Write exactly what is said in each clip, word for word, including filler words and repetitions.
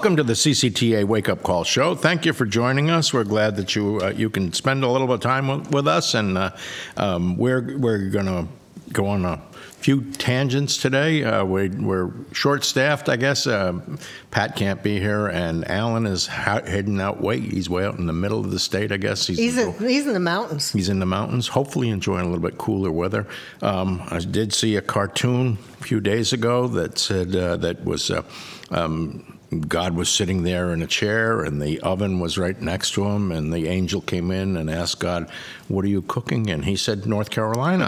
Welcome to the C C T A Wake Up Call Show. Thank you for joining us. We're glad that you uh, you can spend a little bit of time with, with us, and uh, um, we're we're going to go on a few tangents today. Uh, we, we're short-staffed, I guess. Uh, Pat can't be here, and Alan is ha- heading out way. He's way out in the middle of the state, I guess. He's he's in, he's in the mountains. He's in the mountains, hopefully enjoying a little bit cooler weather. Um, I did see a cartoon a few days ago that said uh, that was uh, um, God was sitting there in a chair, and the oven was right next to him, and the angel came in and asked God, "What are you cooking?" And he said, "North Carolina."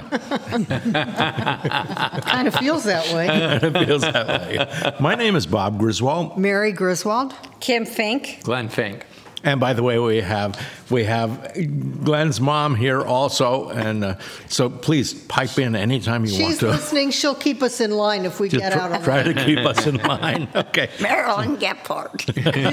Kind of feels that way. It feels that way. My name is Bob Griswold. Mary Griswold. Kim Fink. Glenn Fink. And by the way, we have we have Glenn's mom here also, and uh, so please pipe in anytime you She's want to. She's listening. She'll keep us in line if we Just get tr- out of Try line. to keep us in line. Okay. Marilyn Gephardt.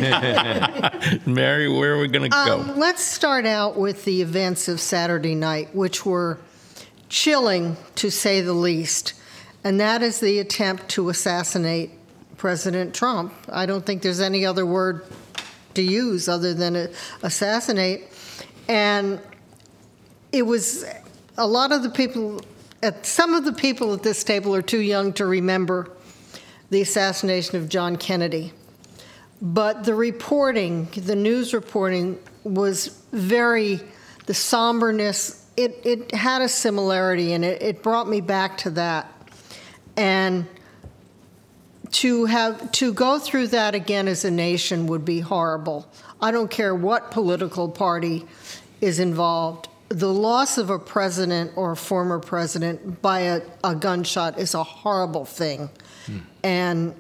Mary, where are we going to Um, go? let's start out with the events of Saturday night, which were chilling, to say the least. And that is the attempt to assassinate President Trump. I don't think there's any other word to use other than uh, assassinate. And it was a lot of the people, at, some of the people at this table are too young to remember the assassination of John Kennedy. But the reporting, the news reporting, was very, the somberness, it, it had a similarity, and it, it brought me back to that. And to have to go through that again as a nation would be horrible. I don't care what political party is involved. The loss of a president or a former president by a, a gunshot is a horrible thing. Hmm. And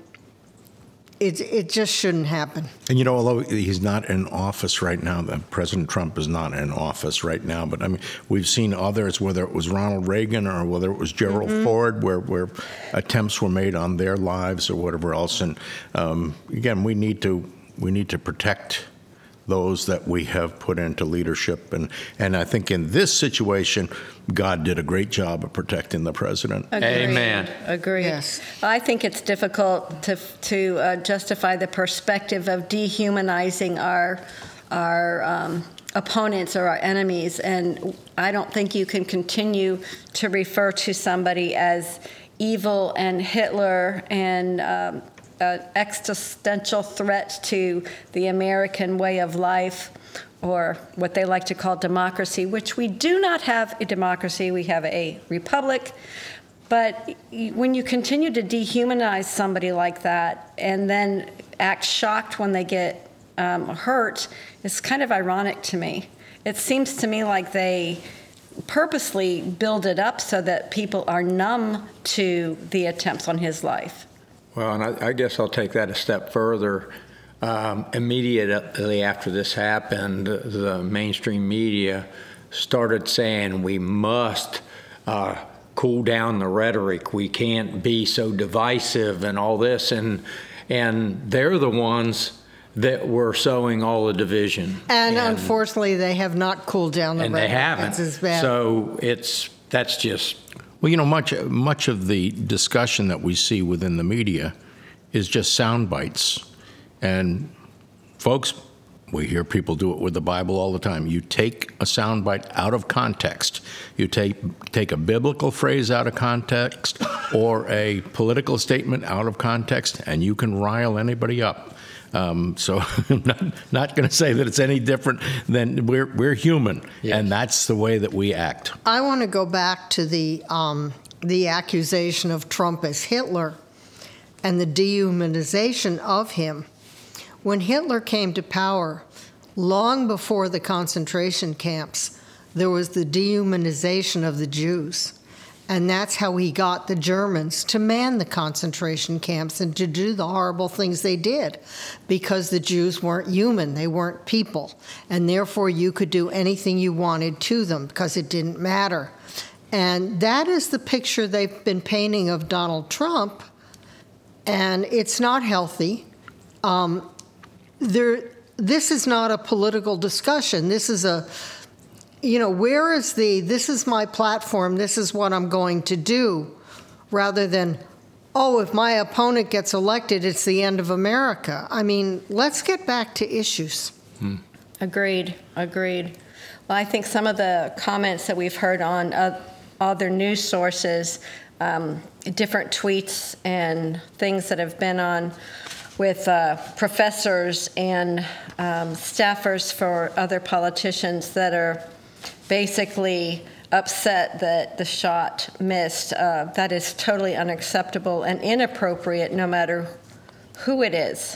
it it just shouldn't happen. And you know, although he's not in office right now, that President Trump is not in office right now, but I mean, we've seen others, whether it was Ronald Reagan or whether it was Gerald mm-hmm. Ford, where, where attempts were made on their lives or whatever else. And um, again, we need to we need to protect those that we have put into leadership. And, and I think in this situation, God did a great job of protecting the president. Agreed. Amen. Agreed. Yes. I think it's difficult to to uh, justify the perspective of dehumanizing our our um, opponents or our enemies, and I don't think you can continue to refer to somebody as evil and Hitler and um, an existential threat to the American way of life, or what they like to call democracy, which we do not have a democracy. We have a republic. But when you continue to dehumanize somebody like that and then act shocked when they get um, hurt, it's kind of ironic to me. It seems to me like they purposely build it up so that people are numb to the attempts on his life. Well, and I, I guess I'll take that a step further. Um, immediately after this happened, the mainstream media started saying we must uh, cool down the rhetoric. We can't be so divisive and all this. And and they're the ones that were sowing all the division. And, and unfortunately, they have not cooled down the and rhetoric. they haven't. That's as bad. So it's that's just... Well, you know, much much of the discussion that we see within the media is just sound bites. And folks, we hear people do it with the Bible all the time. You take a sound bite out of context. You take take a biblical phrase out of context or a political statement out of context, and you can rile anybody up. Um, so I'm not, not going to say that it's any different than we're we're human, yes. And that's the way that we act. I want to go back to the um, the accusation of Trump as Hitler and the dehumanization of him. When Hitler came to power, long before the concentration camps, there was the dehumanization of the Jews. And that's how he got the Germans to man the concentration camps and to do the horrible things they did, because the Jews weren't human, they weren't people, and therefore you could do anything you wanted to them because it didn't matter. And that is the picture they've been painting of Donald Trump, and it's not healthy. Um, there, this is not a political discussion. This is a You know, where is the, this is my platform, this is what I'm going to do, rather than oh, if my opponent gets elected, it's the end of America. I mean, let's get back to issues. Hmm. Agreed, agreed. Well, I think some of the comments that we've heard on uh, other news sources, um, different tweets and things that have been on with uh, professors and um, staffers for other politicians that are basically upset that the shot missed. Uh, that is totally unacceptable and inappropriate no matter who it is.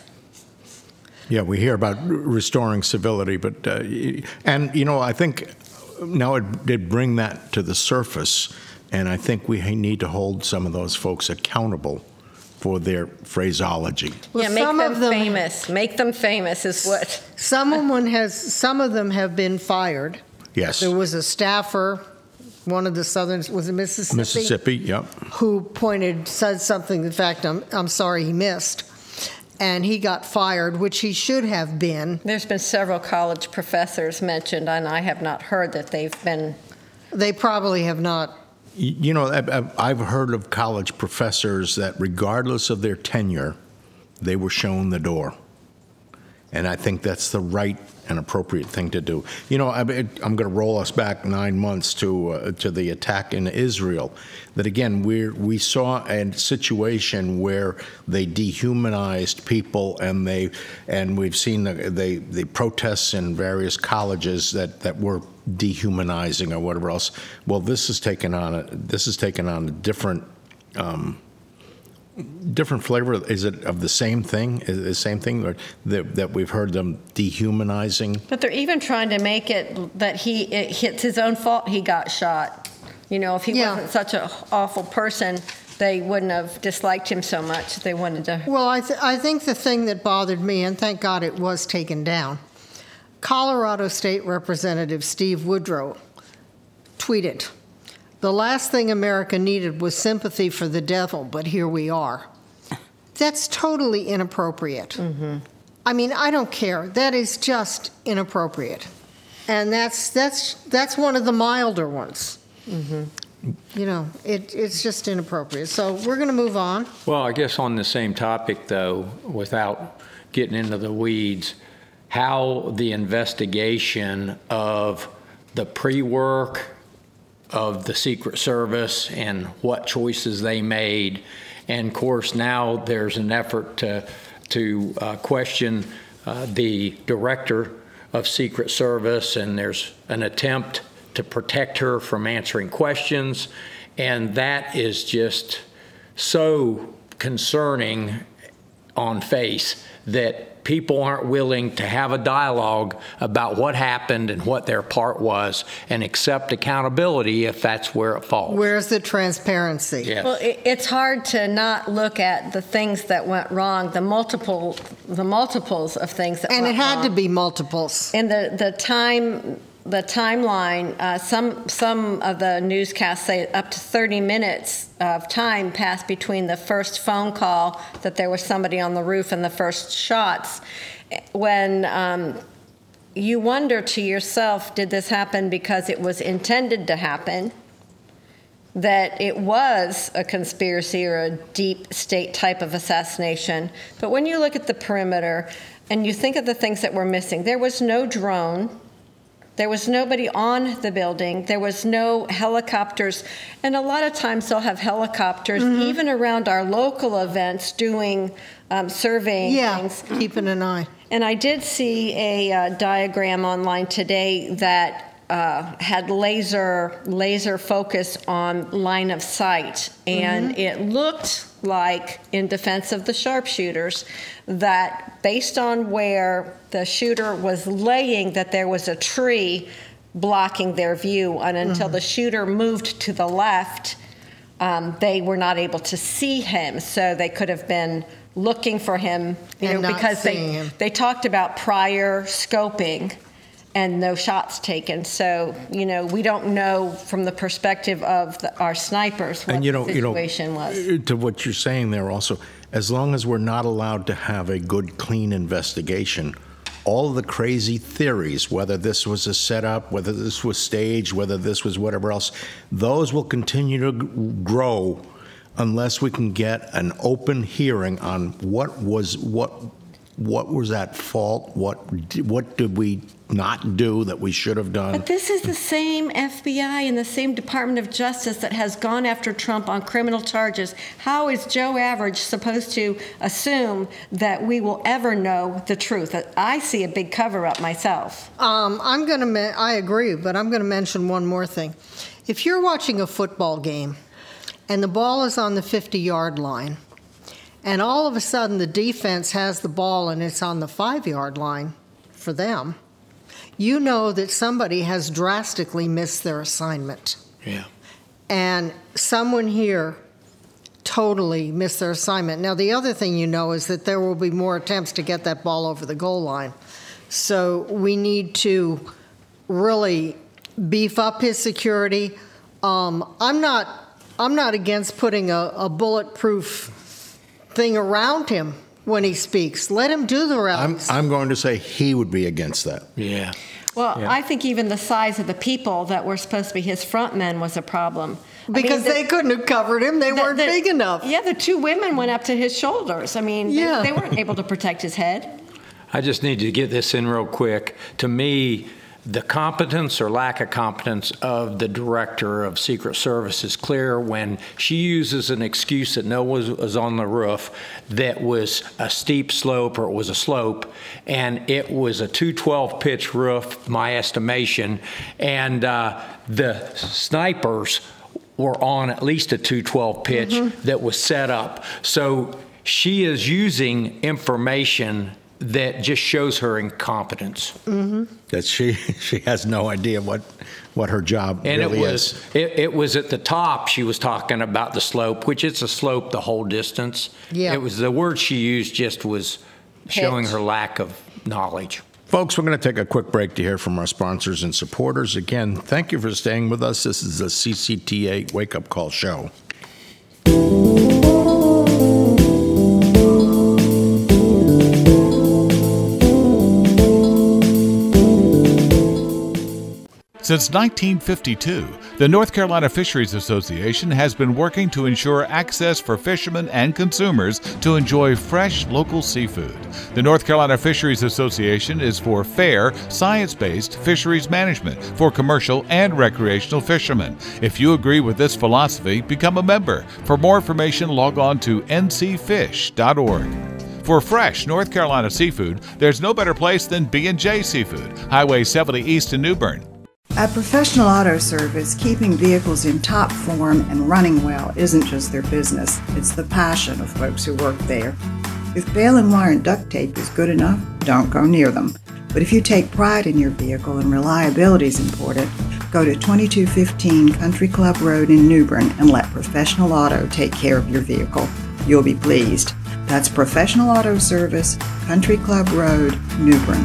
Yeah, we hear about restoring civility, but, uh, and, you know, I think now it did bring that to the surface, and I think we need to hold some of those folks accountable for their phraseology. Well, yeah, make some them, of them famous. Make them famous is what. Someone has, some of them have been fired. Yes. There was a staffer, one of the southern, was it Mississippi? Mississippi, yep. Who pointed, said something, in fact, I'm, I'm sorry he missed. And he got fired, which he should have been. There's been several college professors mentioned, and I have not heard that they've been. They probably have not. You know, I've heard of college professors that regardless of their tenure, they were shown the door. And I think that's the right and appropriate thing to do. You know, I'm going to roll us back nine months to uh, to the attack in Israel. That again, we we saw a situation where they dehumanized people, and they and we've seen the the, the protests in various colleges that, that were dehumanizing or whatever else. Well, this has taken on a this has taken on a different. Um, Different flavor? Is it of the same thing? Is it the same thing or that, that we've heard them dehumanizing? But they're even trying to make it that he it, it's his own fault he got shot. You know, if he Yeah. wasn't such an awful person, they wouldn't have disliked him so much. They wanted to. Well, I, th- I think the thing that bothered me, and thank God it was taken down, Colorado State Representative Steve Woodrow tweeted, "The last thing America needed was sympathy for the devil, but here we are." That's totally inappropriate. Mm-hmm. I mean, I don't care. That is just inappropriate. And that's that's that's one of the milder ones. Mm-hmm. You know, it, it's just inappropriate. So we're going to move on. Well, I guess on the same topic, though, without getting into the weeds, how the investigation of the pre-work of the Secret Service and what choices they made. And of course, now there's an effort to, to uh, question uh, the director of Secret Service, and there's an attempt to protect her from answering questions. And that is just so concerning on face that people aren't willing to have a dialogue about what happened and what their part was and accept accountability if that's where it falls. Where's the transparency? Yes. Well, it, it's hard to not look at the things that went wrong, the multiple, the multiples of things that And went it had wrong. to be multiples. And the, the time, the timeline, uh, some some of the newscasts say up to thirty minutes of time passed between the first phone call that there was somebody on the roof and the first shots. When um, you wonder to yourself, did this happen because it was intended to happen? That it was a conspiracy or a deep state type of assassination. But when you look at the perimeter and you think of the things that were missing, there was no drone. There was nobody on the building. There was no helicopters. And a lot of times they'll have helicopters, mm-hmm. even around our local events, doing um, surveying yeah, things. keeping an eye. And I did see a uh, diagram online today that uh, had laser laser focus on line of sight. And mm-hmm. it looked like, in defense of the sharpshooters, that based on where the shooter was laying, that there was a tree blocking their view. And until mm-hmm. the shooter moved to the left, um, they were not able to see him. So they could have been looking for him, you and know, not because they, him. they talked about prior scoping and no shots taken. So, you know, we don't know from the perspective of the, our snipers what and you know, the situation you know, was. To what you're saying there also, as long as we're not allowed to have a good, clean investigation, all of the crazy theories, whether this was a setup, whether this was staged, whether this was whatever else, those will continue to g- grow unless we can get an open hearing on what was what what was at fault, what di- what did we not do that we should have done. But this is the same F B I and the same Department of Justice that has gone after Trump on criminal charges. How is Joe Average supposed to assume that we will ever know the truth? I see a big cover-up myself. Um, I'm going to. Me- I agree, but I'm going to mention one more thing. If you're watching a football game and the ball is on the fifty-yard line, and all of a sudden the defense has the ball and it's on the five-yard line for them, you know that somebody has drastically missed their assignment. Yeah. And someone here totally missed their assignment. Now, the other thing you know is that there will be more attempts to get that ball over the goal line. So we need to really beef up his security. Um, I'm not I'm not against putting a, a bulletproof thing around him when he speaks. Let him do the I'm, rallies. I'm going to say he would be against that. Yeah. Well, Yeah. I think even the size of the people that were supposed to be his front men was a problem. I mean, because the- they couldn't have covered him. They the- weren't the- big enough. Yeah, the two women went up to his shoulders. I mean, they- Yeah. they weren't able to protect his head. I just need to get this in real quick. To me, the competence or lack of competence of the director of Secret Service is clear when she uses an excuse that no one was on the roof, that was a steep slope or it was a slope, and it was a two twelve pitch roof, my estimation, and uh, the snipers were on at least a two twelve pitch that was set up. So she is using information that just shows her incompetence. That she she has no idea what what her job And really it was is. it, it was at the top she was talking about the slope, which it's a slope the whole distance. Yeah. It was the word she used just was showing Pitch. her lack of knowledge. Folks, we're going to take a quick break to hear from our sponsors and supporters. Again, thank you for staying with us. This is the C C T A Wake Up Call Show. Since nineteen fifty-two, the North Carolina Fisheries Association has been working to ensure access for fishermen and consumers to enjoy fresh local seafood. The North Carolina Fisheries Association is for fair, science-based fisheries management for commercial and recreational fishermen. If you agree with this philosophy, become a member. For more information, log on to n c fish dot org. For fresh North Carolina seafood, there's no better place than B and J Seafood, Highway seventy East in New Bern. At Professional Auto Service, keeping vehicles in top form and running well isn't just their business, it's the passion of folks who work there. If baling wire and duct tape is good enough, don't go near them. But if you take pride in your vehicle and reliability is important, go to twenty-two fifteen Country Club Road in New Bern and let Professional Auto take care of your vehicle. You'll be pleased. That's Professional Auto Service, Country Club Road, New Bern.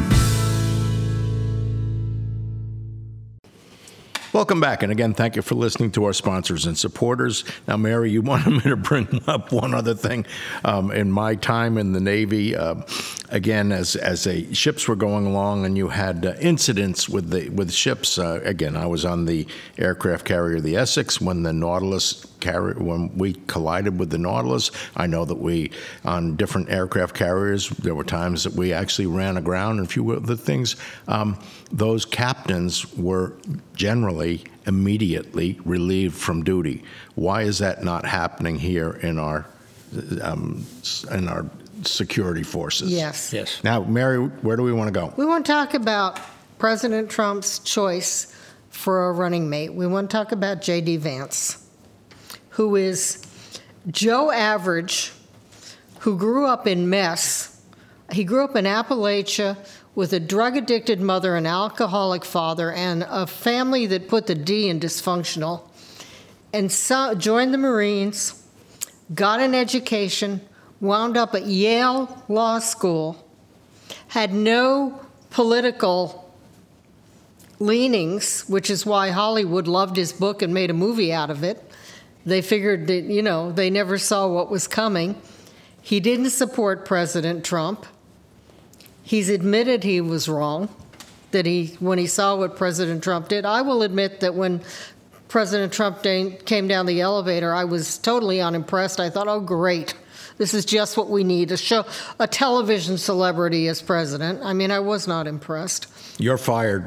Welcome back, and again, thank you for listening to our sponsors and supporters. Now, Mary, you wanted me to bring up one other thing. Um, in my time in the Navy, uh, again, as as a, ships were going along, and you had uh, incidents with the with ships. Uh, again, I was on the aircraft carrier, the Essex, when the Nautilus carrier when we collided with the Nautilus. I know that we on different aircraft carriers, there were times that we actually ran aground and a few other things. Um, those captains were generally immediately relieved from duty. Why is that not happening here in our um, in our security forces? Yes. Yes. Now, Mary, where do we want to go? We want to talk about President Trump's choice for a running mate. We want to talk about J D. Vance, who is Joe Average, who grew up in mess. He grew up in Appalachia with a drug-addicted mother, an alcoholic father, and a family that put the D in dysfunctional, and so, joined the Marines, got an education, wound up at Yale Law School, had no political leanings, which is why Hollywood loved his book and made a movie out of it. They figured that, you know, they never saw what was coming. He didn't support President Trump. He's admitted he was wrong, that he, when he saw what President Trump did. I will admit that when President Trump da- came down the elevator, I was totally unimpressed. I thought, oh, great. This is just what we need, a show, a television celebrity as president. I mean, I was not impressed. You're fired.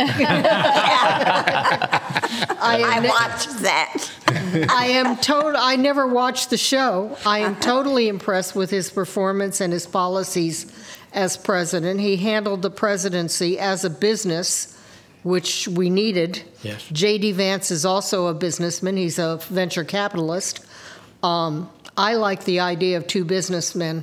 I, I am, watched that. I am total. I never watched the show. I am totally impressed with his performance and his policies as president. He handled the presidency as a business, which we needed. Yes. J D. Vance is also a businessman. He's a venture capitalist. Um, I like the idea of two businessmen.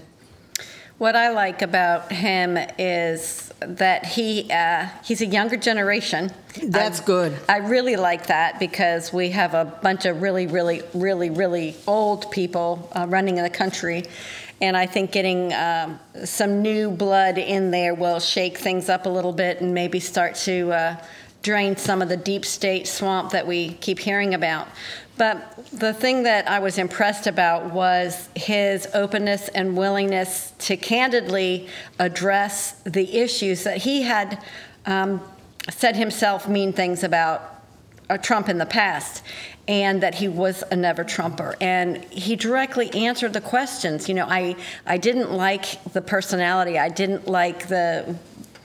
What I like about him is that he uh, he's a younger generation. That's I, good. I really like that because we have a bunch of really, really, really, really old people uh, running in the country. And I think getting um, some new blood in there will shake things up a little bit and maybe start to uh, drain some of the deep state swamp that we keep hearing about. But the thing that I was impressed about was his openness and willingness to candidly address the issues that he had um, said himself mean things about uh, Trump in the past, and that he was a never Trumper. And he directly answered the questions. You know, I, I didn't like the personality. I didn't like the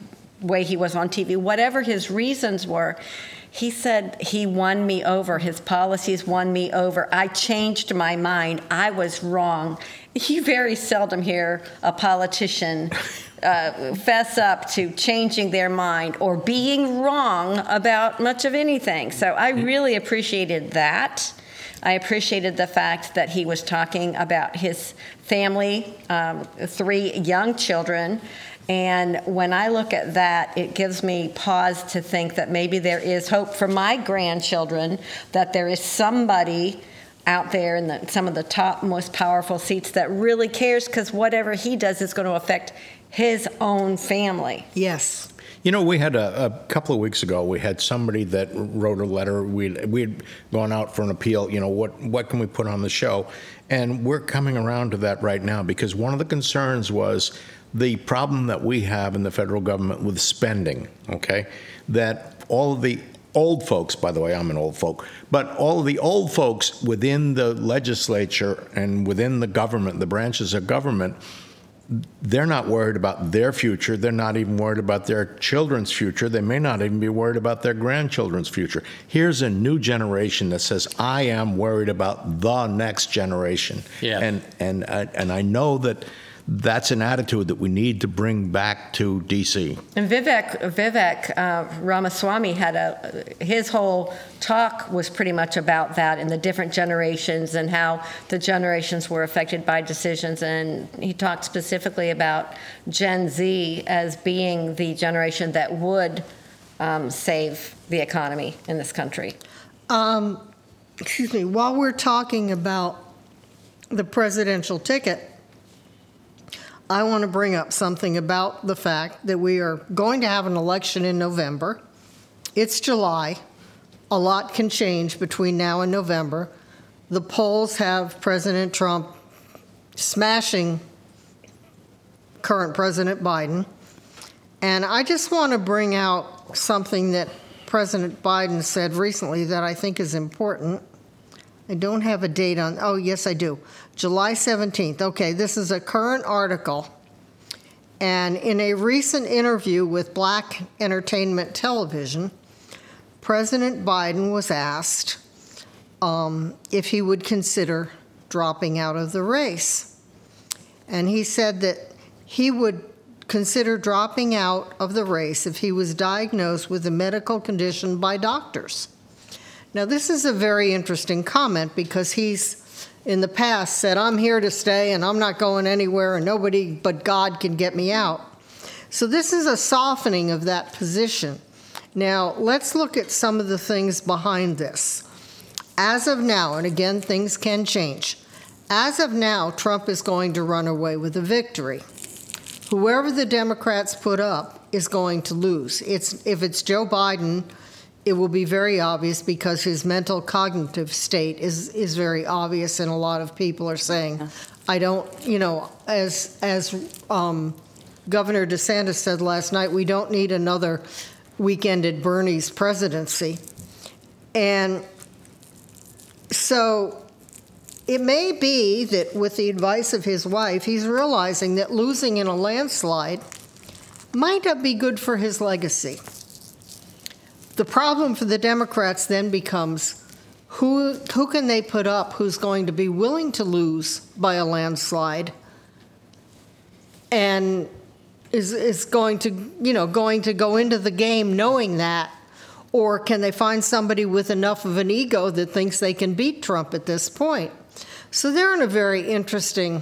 way he was on T V. Whatever his reasons were, he said he won me over. His policies won me over. I changed my mind. I was wrong. You very seldom hear a politician uh, fess up to changing their mind or being wrong about much of anything. So I really appreciated that. I appreciated the fact that he was talking about his family, um, three young children. And when I look at that, it gives me pause to think that maybe there is hope for my grandchildren, that there is somebody out there in the, some of the top, most powerful seats that really cares, because whatever he does is going to affect his own family. Yes. You know, we had a, a couple of weeks ago, we had somebody that wrote a letter. We we had gone out for an appeal. You know, what what can we put on the show? And we're coming around to that right now, because one of the concerns was the problem that we have in the federal government with spending, okay? That all of the old folks, by the way, I'm an old folk, but all of the old folks within the legislature and within the government, the branches of government, they're not worried about their future. They're not even worried about their children's future. They may not even be worried about their grandchildren's future. Here's a new generation that says, I am worried about the next generation. Yeah. And, and, uh, and I know that that's an attitude that we need to bring back to D C. And Vivek Vivek uh, Ramaswamy had a his whole talk was pretty much about that, and the different generations and how the generations were affected by decisions. And he talked specifically about Gen Z as being the generation that would um, save the economy in this country. Um, excuse me. While we're talking about the presidential ticket, I want to bring up something about the fact that we are going to have an election in November. It's July. A lot can change between now and November. The polls have President Trump smashing current President Biden. And I just want to bring out something that President Biden said recently that I think is important. I don't have a date on, oh, yes, I do. July seventeenth. Okay, this is a current article. And in a recent interview with Black Entertainment Television, President Biden was asked um, if he would consider dropping out of the race. And he said that he would consider dropping out of the race if he was diagnosed with a medical condition by doctors. Now, this is a very interesting comment because he's, in the past, said, I'm here to stay and I'm not going anywhere and nobody but God can get me out. So this is a softening of that position. Now, let's look at some of the things behind this. As of now, and again, things can change. As of now, Trump is going to run away with a victory. Whoever the Democrats put up is going to lose. It's, if it's Joe Biden, it will be very obvious because his mental cognitive state is, is very obvious, and a lot of people are saying, I don't, you know, as, as um, Governor DeSantis said last night, we don't need another weekend at Bernie's presidency. And So it may be that with the advice of his wife, he's realizing that losing in a landslide might not be good for his legacy. The problem for the Democrats then becomes who, who can they put up who's going to be willing to lose by a landslide and is, is going to, you know, going to go into the game knowing that? Or can they find somebody with enough of an ego that thinks they can beat Trump at this point? So they're in a very interesting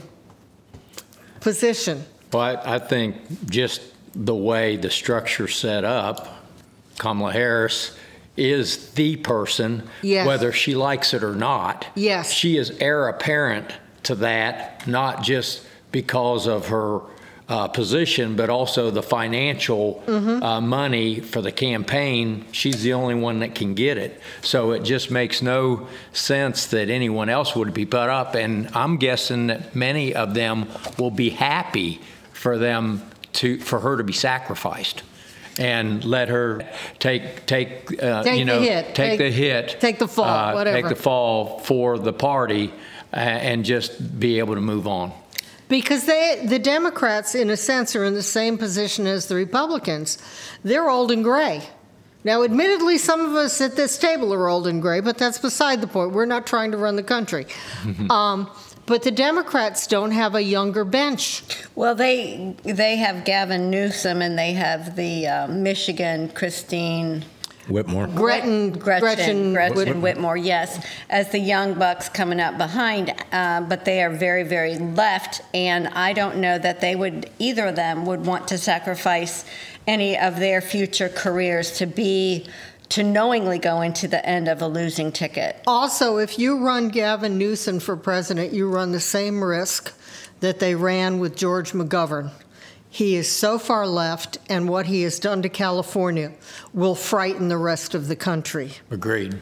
position. Well, I, I think just the way the structure's set up, Kamala Harris is the person, Yes. whether she likes it or not. Yes. She is heir apparent to that, not just because of her uh, position, but also the financial Mm-hmm. uh, money for the campaign. She's the only one that can get it. So it just makes no sense that anyone else would be put up. And I'm guessing that many of them will be happy for them to, for her to be sacrificed and let her take, take, uh, Take you know, the hit. take, Take- the hit. take the fall, uh, whatever. Take the fall for the party uh, and just be able to move on. Because they, the Democrats, in a sense, are in the same position as the Republicans. They're old and gray. Now, admittedly, some of us at this table are old and gray, but that's beside the point. We're not trying to run the country. um, but the Democrats don't have a younger bench. Well, they they have Gavin Newsom and they have the uh, Michigan Christine Whitmore. Gretchen, Gretchen, Gretchen, Gretchen Whit- Whitmore, yes, as the young bucks coming up behind, uh, but they are very, very left, and I don't know that they would, either of them would want to sacrifice any of their future careers to be, to knowingly go into the end of a losing ticket. Also, if you run Gavin Newsom for president, you run the same risk that they ran with George McGovern. He is so far left, and what he has done to California will frighten the rest of the country. Agreed.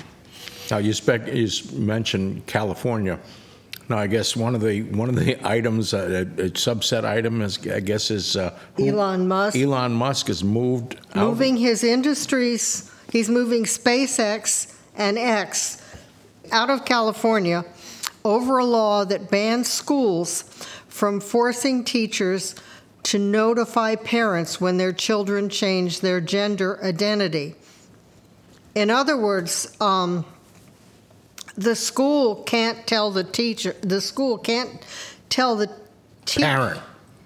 Now, you, spec, you mentioned California. Now, I guess one of the one of the items, uh, a, a subset item, is I guess is uh, who- Elon Musk. Elon Musk has moved out. Moving his industries, he's moving SpaceX and X out of California over a law that bans schools from forcing teachers to notify parents when their children change their gender identity. In other words, um, the school can't tell the teacher, the school can't tell the teacher. Parent.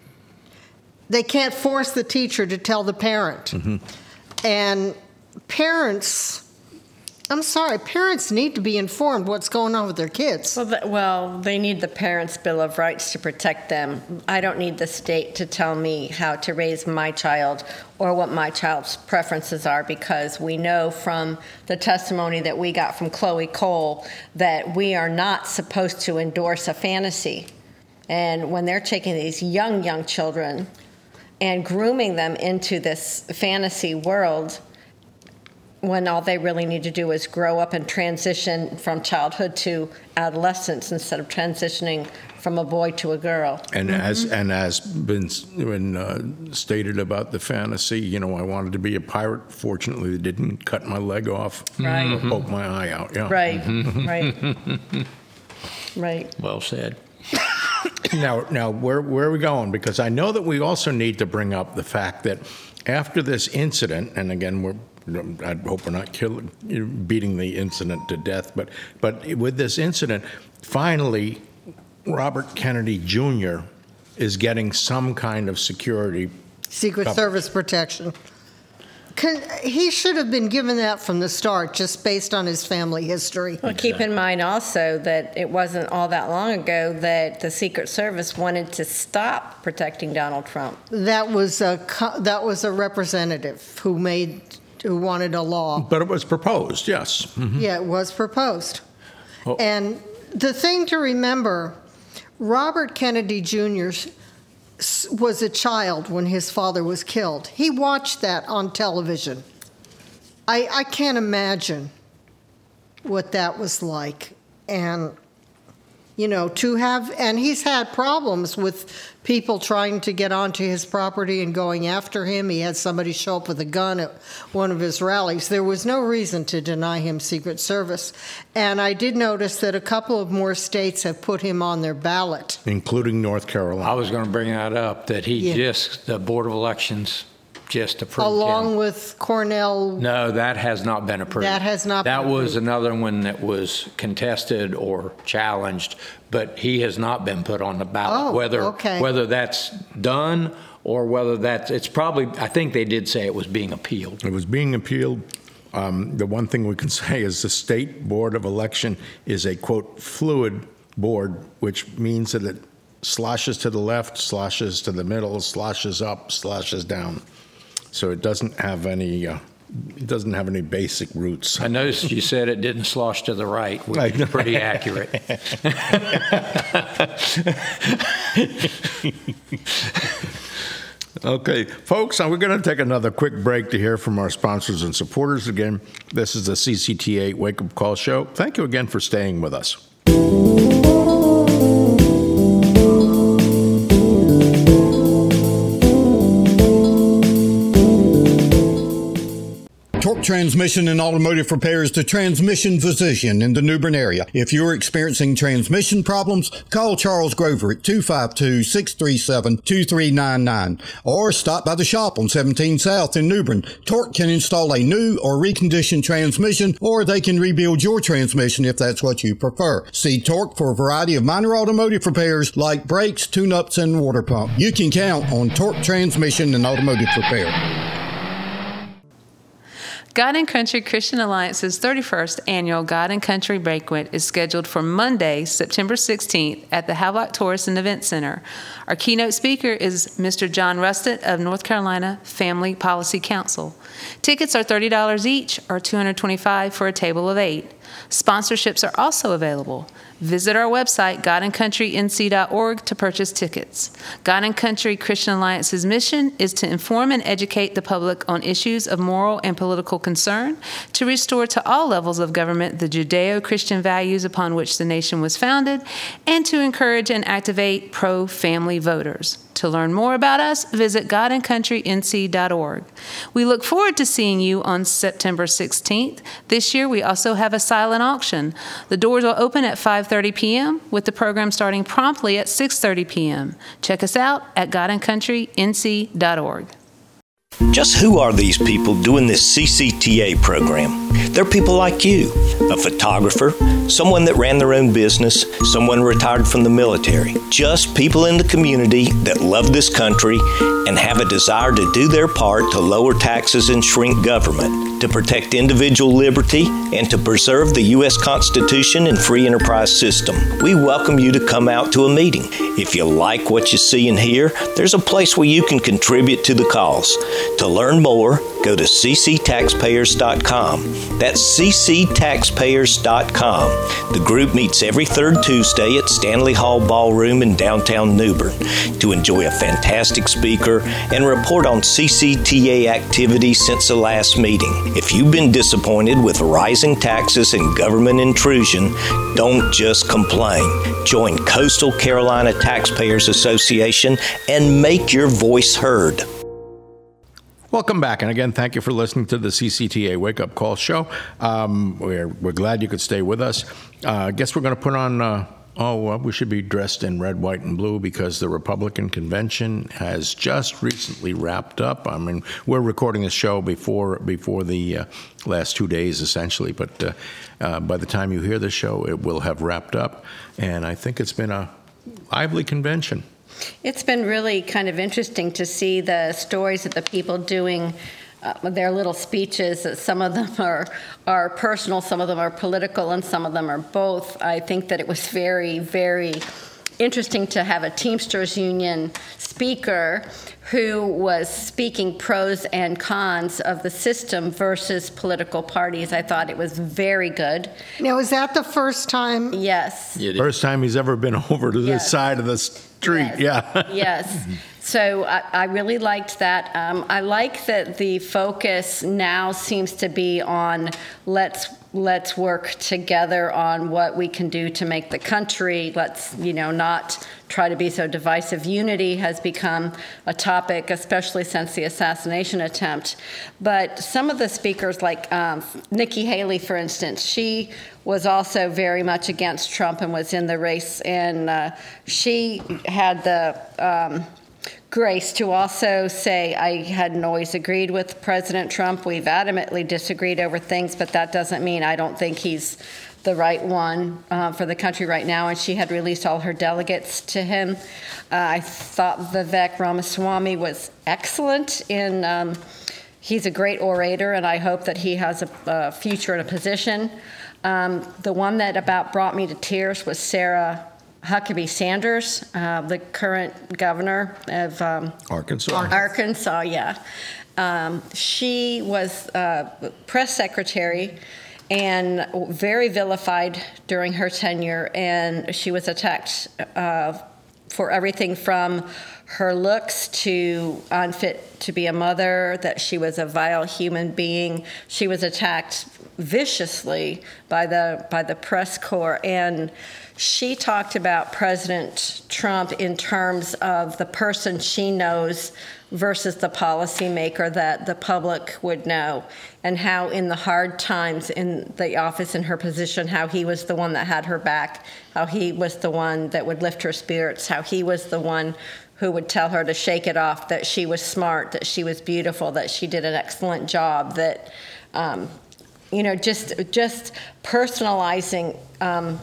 They can't force the teacher to tell the parent. And parents, I'm sorry, parents need to be informed what's going on with their kids. Well, the, well, they need the Parents' Bill of Rights to protect them. I don't need the state to tell me how to raise my child or what my child's preferences are, because we know from the testimony that we got from Chloe Cole that we are not supposed to endorse a fantasy. And when they're taking these young, young children and grooming them into this fantasy world, when all they really need to do is grow up and transition from childhood to adolescence instead of transitioning from a boy to a girl. And as and as been, been uh, stated about the fantasy, you know, I wanted to be a pirate. Fortunately, they didn't cut my leg off Right. or poke my eye out. Yeah. Right, right, right. Well said. Now, now where where are we going? Because I know that we also need to bring up the fact that after this incident, and again, we're I hope we're not killing, beating the incident to death, but but with this incident, finally, Robert Kennedy Junior is getting some kind of security. Secret Coverage. Service protection. Can, he should have been given that from the start, just based on his family history. Well, keep in mind also that it wasn't all that long ago that the Secret Service wanted to stop protecting Donald Trump. That was a co- that was a representative who made who wanted a law. But it was proposed, yes. Mhm. Yeah, it was proposed. Oh. And the thing to remember, Robert Kennedy Junior s- was a child when his father was killed. He watched that on television. I, I can't imagine what that was like. And you know, to have, and he's had problems with people trying to get onto his property and going after him. He had somebody show up with a gun at one of his rallies. There was no reason to deny him Secret Service. And I did notice that a couple of more states have put him on their ballot. Including North Carolina. I was going to bring that up, that he Yeah. just, the Board of Elections just approved Along him. with Cornell. No, that has not been approved. That has not been That was approved. another one that was contested or challenged, but he has not been put on the ballot. Oh, Whether okay. whether that's done or whether that's, it's probably, I think they did say it was being appealed. It was being appealed. Um, the one thing we can say is the State Board of Election is a, quote, fluid board, which means that it sloshes to the left, sloshes to the middle, sloshes up, sloshes down. So it doesn't have any, uh, it doesn't have any basic roots. I noticed you said it didn't slosh to the right, which is pretty accurate. Okay, folks, now we're going to take another quick break to hear from our sponsors and supporters again. This is the C C T A Wake Up Call Show. Thank you again for staying with us. Torque Transmission and Automotive Repair is the transmission physician in the New Bern area. If you're experiencing transmission problems, call Charles Grover at two five two, six three seven, two three nine nine or stop by the shop on seventeen South in New Bern. Torque can install a new or reconditioned transmission, or they can rebuild your transmission if that's what you prefer. See Torque for a variety of minor automotive repairs like brakes, tune-ups, and water pump. You can count on Torque Transmission and Automotive Repair. God and Country Christian Alliance's thirty-first annual God and Country Banquet is scheduled for Monday, September sixteenth at the Havelock Tourist and Event Center. Our keynote speaker is Mister John Rustet of North Carolina Family Policy Council. Tickets are thirty dollars each or two hundred twenty-five dollars for a table of eight. Sponsorships are also available. Visit our website, god and country n c dot org, to purchase tickets. God and Country Christian Alliance's mission is to inform and educate the public on issues of moral and political concern, to restore to all levels of government the Judeo-Christian values upon which the nation was founded, and to encourage and activate pro-family voters. To learn more about us, visit god and country n c dot org. We look forward to seeing you on September sixteenth. This year, we also have a silent auction. The doors will open at five thirty p.m., with the program starting promptly at six thirty p.m. Check us out at god and country n c dot org. Just who are these people doing this C C T A program? They're people like you, a photographer, someone that ran their own business, someone retired from the military. Just people in the community that love this country and have a desire to do their part to lower taxes and shrink government, to protect individual liberty, and to preserve the U S Constitution and free enterprise system. We welcome you to come out to a meeting. If you like what you see and hear, there's a place where you can contribute to the cause. To learn more, go to c c taxpayers dot com. That's c c taxpayers dot com. The group meets every third Tuesday at Stanley Hall Ballroom in downtown New Bern to enjoy a fantastic speaker and report on C C T A activities since the last meeting. If you've been disappointed with rising taxes and government intrusion, don't just complain. Join Coastal Carolina Taxpayers Association and make your voice heard. Welcome back, and again, thank you for listening to the C C T A Wake Up Call Show. Um, we're, we're glad you could stay with us. Uh, I guess we're going to put on, uh, oh, well, we should be dressed in red, white, and blue because the Republican convention has just recently wrapped up. I mean, we're recording this show before before the uh, last two days, essentially, but uh, uh, by the time you hear the show, it will have wrapped up, and I think it's been a lively convention. It's been really kind of interesting to see the stories of the people doing uh, their little speeches. Some of them are, are personal, some of them are political, and some of them are both. I think that it was very, very interesting to have a Teamsters Union speaker who was speaking pros and cons of the system versus political parties. I thought it was very good. Now, is that the first time? Yes. First time he's ever been over to Yes. this side of the street, Yes. yeah. Yes. So I, I really liked that. Um, I like that the focus now seems to be on let's let's work together on what we can do to make the country. Let's, you know, not try to be so divisive. Unity has become a topic, especially since the assassination attempt. But some of the speakers, like um, Nikki Haley, for instance, she was also very much against Trump and was in the race, and uh, she had the um, grace to also say, I hadn't always agreed with President Trump. We've adamantly disagreed over things, but that doesn't mean I don't think he's the right one uh, for the country right now. And she had released all her delegates to him. Uh, I thought Vivek Ramaswamy was excellent in, um, he's a great orator, and I hope that he has a, a future in a position. Um, the one that about brought me to tears was Sarah Huckabee Sanders, uh, the current governor of um, Arkansas. Arkansas, yeah. Um, she was uh, press secretary and very vilified during her tenure, and she was attacked uh, for everything from her looks to unfit to be a mother, that she was a vile human being. She was attacked viciously by the by the press corps, and she talked about President Trump in terms of the person she knows versus the policymaker that the public would know, and how in the hard times in the office, in her position, how he was the one that had her back, how he was the one that would lift her spirits, how he was the one who would tell her to shake it off, that she was smart, that she was beautiful, that she did an excellent job, that, um, you know, just just personalizing um,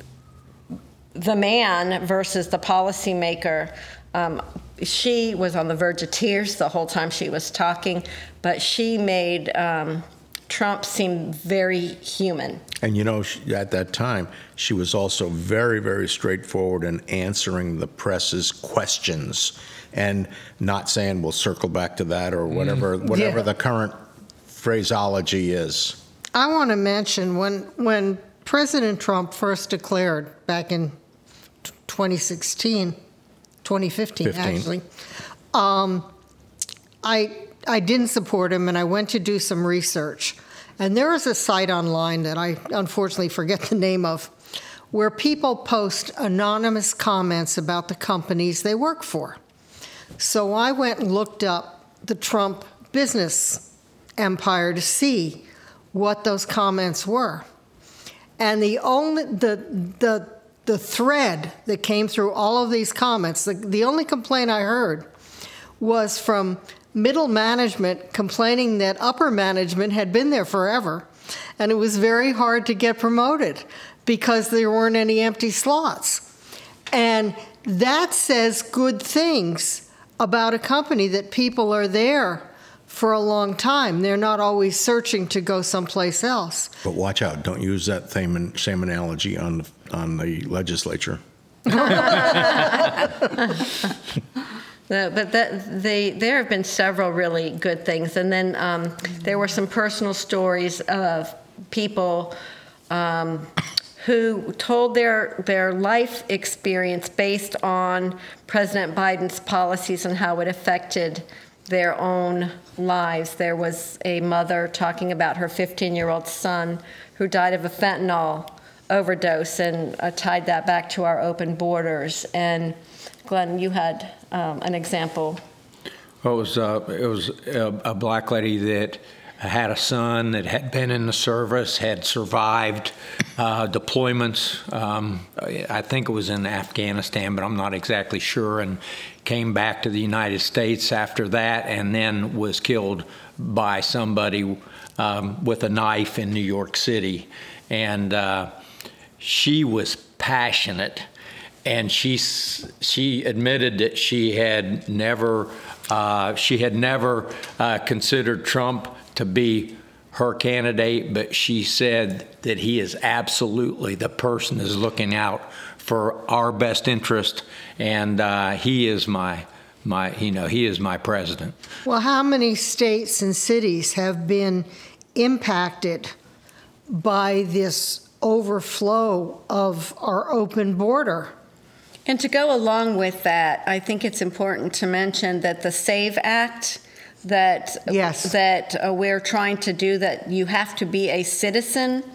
the man versus the policymaker. Um, she was on the verge of tears the whole time she was talking, but she made um, Trump seem very human. And you know, she, at that time, she was also very, very straightforward in answering the press's questions and not saying, we'll circle back to that, or whatever, mm. whatever yeah. the current phraseology is. I want to mention when when President Trump first declared back in twenty sixteen, twenty fifteen, fifteen. Actually, um, I I didn't support him, and I went to do some research. And there is a site online that I unfortunately forget the name of, where people post anonymous comments about the companies they work for. So I went and looked up the Trump business empire to see what those comments were. And the only the the the thread that came through all of these comments, the, the only complaint I heard was from middle management complaining that upper management had been there forever, and it was very hard to get promoted because there weren't any empty slots. And that says good things about a company, that people are there for a long time. They're not always searching to go someplace else. But watch out, don't use that same, same analogy on the, on the legislature. No, but that, they, there have been several really good things. And then um, there were some personal stories of people um, who told their, their life experience based on President Biden's policies and how it affected their own lives. There was a mother talking about her fifteen-year-old son who died of a fentanyl overdose, and uh, tied that back to our open borders. And Glenn, you had um, an example. Well, it was, uh, it was a, a black lady that had a son that had been in the service, had survived uh, deployments. Um, I think it was in Afghanistan, but I'm not exactly sure, and came back to the United States after that, and then was killed by somebody um, with a knife in New York City. And uh, she was passionate. And she she admitted that she had never uh, she had never uh, considered Trump to be her candidate, but she said that he is absolutely the person that's looking out for our best interest, and uh, he is my my you know he is my president. Well, how many states and cities have been impacted by this overflow of our open border? And to go along with that, I think it's important to mention that the SAVE Act that yes. that uh, we're trying to do, that you have to be a citizen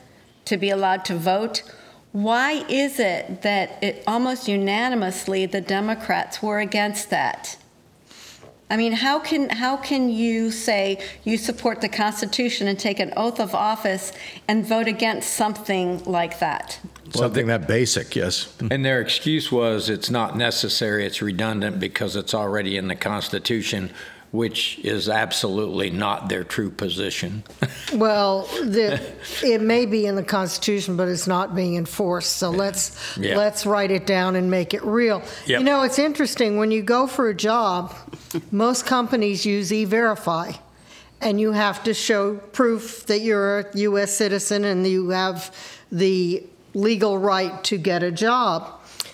to be allowed to vote. Why is it that it almost unanimously the Democrats were against that? I mean, how can how can you say you support the Constitution and take an oath of office and vote against something like that? Something that basic, yes. And their excuse was it's not necessary, it's redundant because it's already in the Constitution, which is absolutely not their true position. Well, the, it may be in the Constitution, but it's not being enforced. So let's Yeah. let's write it down and make it real. Yep. You know, it's interesting when you go for a job. Most companies use E-Verify, and you have to show proof that you're a U S citizen and you have the legal right to get a job.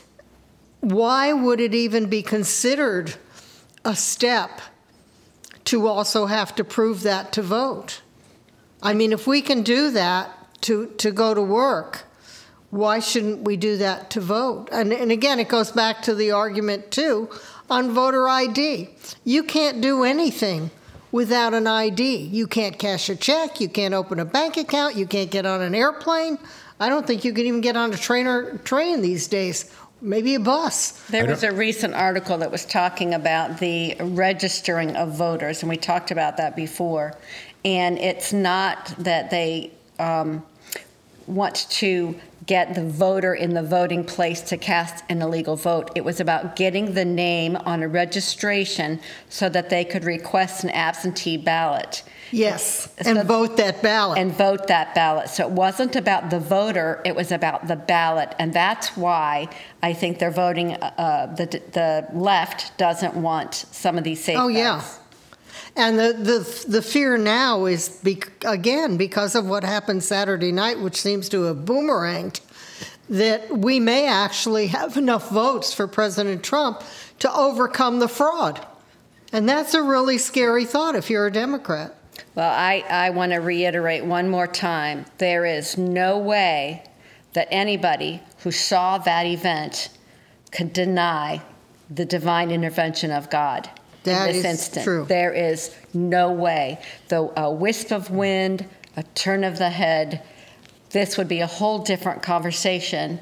Why would it even be considered a step to also have to prove that to vote? I mean, if we can do that to, to go to work, why shouldn't we do that to vote? And, and again, it goes back to the argument, too, on voter I D. You can't do anything without an I D. You can't cash a check. You can't open a bank account. You can't get on an airplane. I don't think you can even get on a train or train these days. Maybe a bus. There was a recent article that was talking about the registering of voters, and we talked about that before. And it's not that they um, want to get the voter in the voting place to cast an illegal vote. It was about getting the name on a registration so that they could request an absentee ballot. Yes, So- and vote that ballot. And vote that ballot. So it wasn't about the voter, it was about the ballot. And that's why I think they're voting, uh, the, the left doesn't want some of these safeguards. Oh, yeah. And the, the, the fear now is, be, again, because of what happened Saturday night, which seems to have boomeranged, that we may actually have enough votes for President Trump to overcome the fraud. And that's a really scary thought if you're a Democrat. Well, I, I want to reiterate one more time. There is no way that anybody who saw that event could deny the divine intervention of God. That in this is instant. true. There is no way. Though a wisp of wind, a turn of the head, this would be a whole different conversation.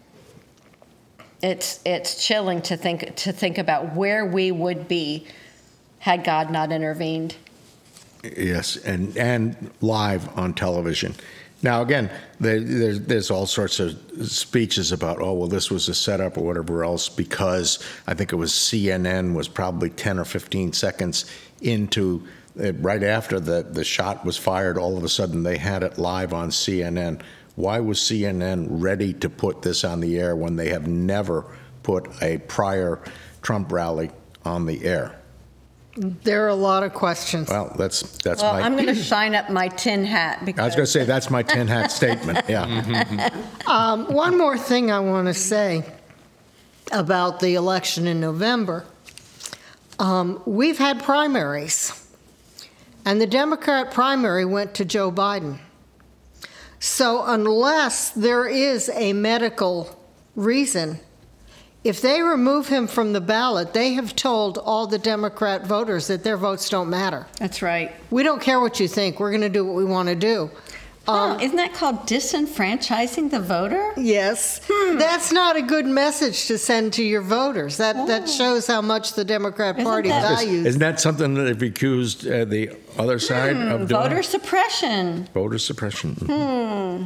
It's it's chilling to think to think about where we would be had God not intervened. Yes, and and live on television. Now, again, there, there's, there's all sorts of speeches about, oh, well, this was a setup or whatever else, because I think it was C N N was probably ten or fifteen seconds into, uh, right after the, the shot was fired, all of a sudden they had it live on C N N. Why was C N N ready to put this on the air when they have never put a prior Trump rally on the air? There are a lot of questions. Well, that's that's Well, my. I'm going to shine up my tin hat because I was going to say that's my tin hat statement. Yeah. Um, one more thing I want to say about the election in November. Um, we've had primaries, and the Democrat primary went to Joe Biden. So unless there is a medical reason, if they remove him from the ballot, they have told all the Democrat voters that their votes don't matter. That's right. We don't care what you think. We're going to do what we want to do. Oh, isn't that called disenfranchising the voter? Yes. That's not a good message to send to your voters. That that shows how much the Democrat Isn't Party that- values. Isn't that something that they've accused uh, the other side of doing? Voter suppression. Voter suppression. Hmm.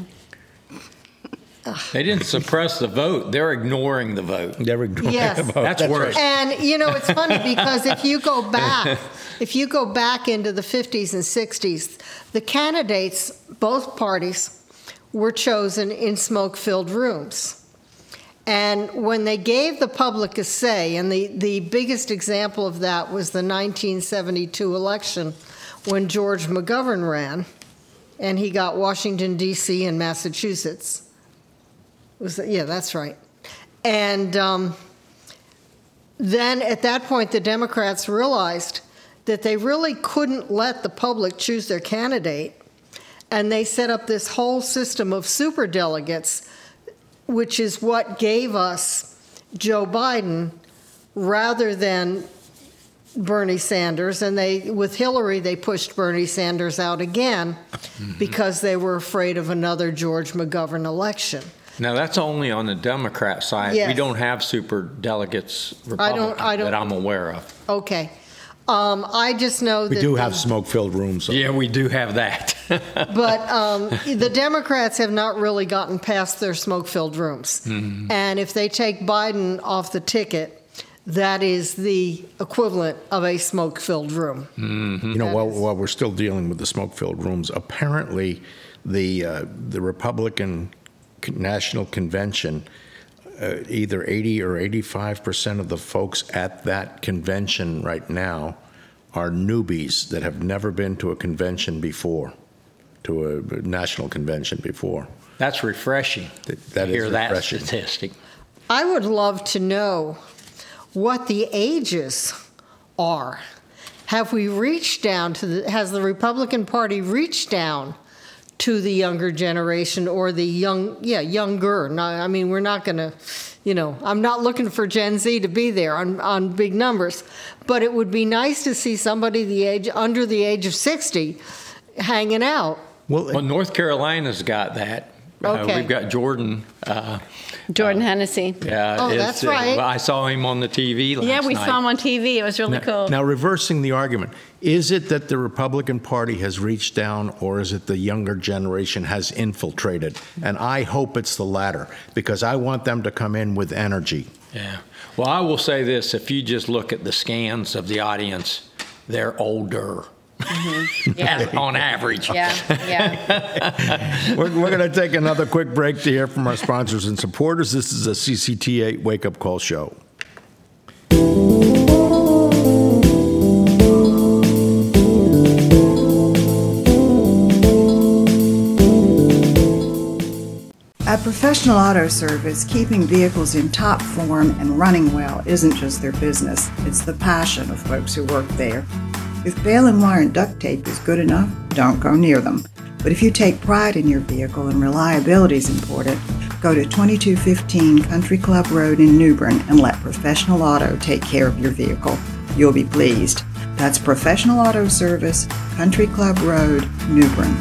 They didn't suppress the vote. They're ignoring the vote. They're ignoring Yes. the vote. That's worse. And you know, it's funny because if you go back, if you go back into the fifties and sixties, the candidates, both parties, were chosen in smoke-filled rooms. And when they gave the public a say, and the, the biggest example of that was the nineteen seventy-two election when George McGovern ran, and he got Washington, D C and Massachusetts. Was that, yeah, that's right. And um, then at that point, the Democrats realized that they really couldn't let the public choose their candidate. And they set up this whole system of superdelegates, which is what gave us Joe Biden rather than Bernie Sanders, and they, with Hillary, they pushed Bernie Sanders out again mm-hmm. because they were afraid of another George McGovern election. Now, that's only on the Democrat side. Yes. We don't have super delegates Republican I don't, I don't, that I'm aware of. Okay. Um, I just know we that... We do the, have smoke-filled rooms. So. Yeah, we do have that. But um, the Democrats have not really gotten past their smoke-filled rooms. Mm-hmm. And if they take Biden off the ticket, that is the equivalent of a smoke-filled room. Mm-hmm. You know, while, while we're still dealing with the smoke-filled rooms, apparently the uh, the Republican National Convention, uh, either eighty or eighty-five percent of the folks at that convention right now are newbies that have never been to a convention before, to a national convention before. That's refreshing. That, that to hear is refreshing. That statistic. I would love to know what the ages are. Have we reached down to the, has the Republican Party reached down to the younger generation or the young, yeah, younger? No, I mean, we're not going to, you know, I'm not looking for Gen Z to be there on, on big numbers, but it would be nice to see somebody the age, under the age of sixty hanging out. Well, well North Carolina's got that. Okay. Uh, we've got Jordan. Uh, Jordan uh, Hennessy. Yeah, oh, that's right. Uh, I saw him on the T V last night. Yeah, we night. saw him on T V. It was really now, cool. Now, reversing the argument, is it that the Republican Party has reached down, or is it the younger generation has infiltrated? And I hope it's the latter, because I want them to come in with energy. Yeah. Well, I will say this. If you just look at the scans of the audience, they're older. Mm-hmm. Yeah. On average. Yeah, yeah. we're we're going to take another quick break to hear from our sponsors and supporters. This is a C C T A Wake Up Call show. At Professional Auto Service, keeping vehicles in top form and running well isn't just their business, it's the passion of folks who work there. If baling wire and duct tape is good enough, don't go near them. But if you take pride in your vehicle and reliability is important, go to twenty-two fifteen Country Club Road in New Bern and let Professional Auto take care of your vehicle. You'll be pleased. That's Professional Auto Service, Country Club Road, New Bern.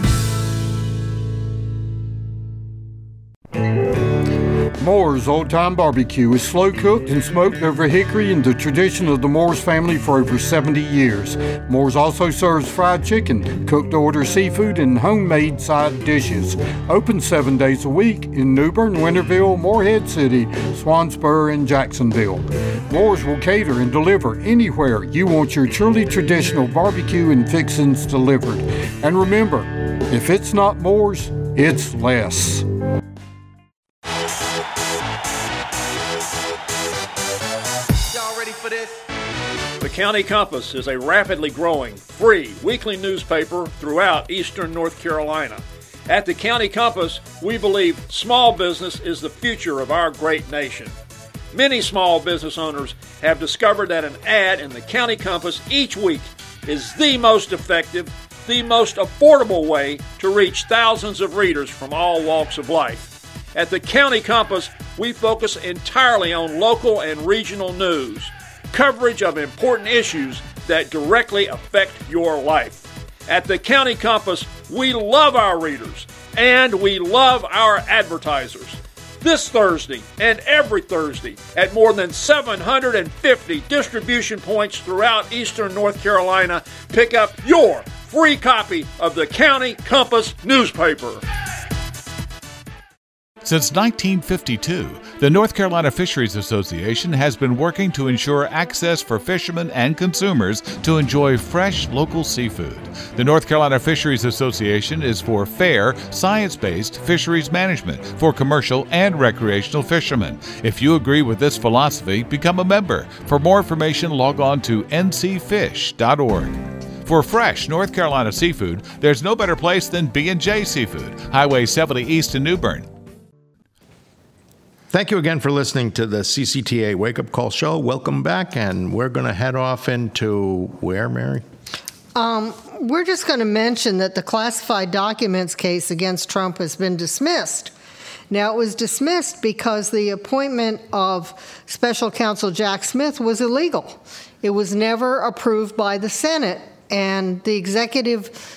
Moore's Old Time Barbecue is slow cooked and smoked over hickory in the tradition of the Moore's family for over seventy years. Moore's also serves fried chicken, cooked to order seafood, and homemade side dishes. Open seven days a week in New Bern, Winterville, Morehead City, Swansboro, and Jacksonville. Moore's will cater and deliver anywhere you want your truly traditional barbecue and fixings delivered. And remember, if it's not Moore's, it's less. The County Compass is a rapidly growing, free weekly newspaper throughout eastern North Carolina. At the County Compass, we believe small business is the future of our great nation. Many small business owners have discovered that an ad in the County Compass each week is the most effective, the most affordable way to reach thousands of readers from all walks of life. At the County Compass, we focus entirely on local and regional news, coverage of important issues that directly affect your life. At the County Compass, we love our readers and we love our advertisers. This Thursday and every Thursday at more than seven hundred fifty distribution points throughout eastern North Carolina, pick up your free copy of the County Compass newspaper. Since nineteen fifty-two, the North Carolina Fisheries Association has been working to ensure access for fishermen and consumers to enjoy fresh local seafood. The North Carolina Fisheries Association is for fair, science-based fisheries management for commercial and recreational fishermen. If you agree with this philosophy, become a member. For more information, log on to n c fish dot org. For fresh North Carolina seafood, there's no better place than B and J Seafood, Highway seventy East in New Bern. Thank you again for listening to the C C T A Wake Up Call show. Welcome back, and we're going to head off into where, Mary? Um, we're just going to mention that the classified documents case against Trump has been dismissed. Now, it was dismissed because the appointment of special counsel Jack Smith was illegal. It was never approved by the Senate, and the executive